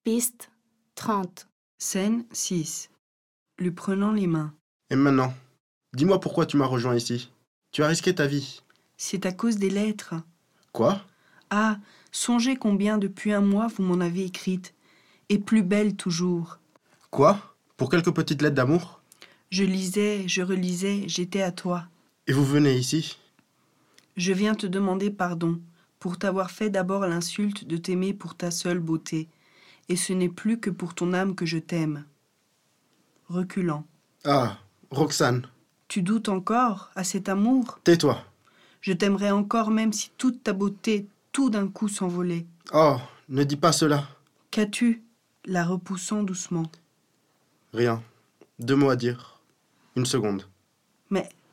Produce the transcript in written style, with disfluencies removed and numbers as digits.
Piste 30. Scène 6. Lui prenant les mains. Et maintenant, dis-moi pourquoi tu m'as rejoint ici. Tu as risqué ta vie. C'est à cause des lettres. Quoi ? Ah, songez combien depuis un mois vous m'en avez écrite. Et plus belle toujours. Quoi ? Pour quelques petites lettres d'amour ? Je lisais, je relisais, j'étais à toi. Et vous venez ici ? Je viens te demander pardon pour t'avoir fait d'abord l'insulte de t'aimer pour ta seule beauté. Et ce n'est plus que pour ton âme que je t'aime. Reculant. Ah, Roxane. Tu doutes encore à cet amour ? Tais-toi. Je t'aimerais encore même si toute ta beauté tout d'un coup s'envolait. Oh, ne dis pas cela. Qu'as-tu ? La repoussant doucement. Rien. 2 mots à dire. 1 seconde. Mais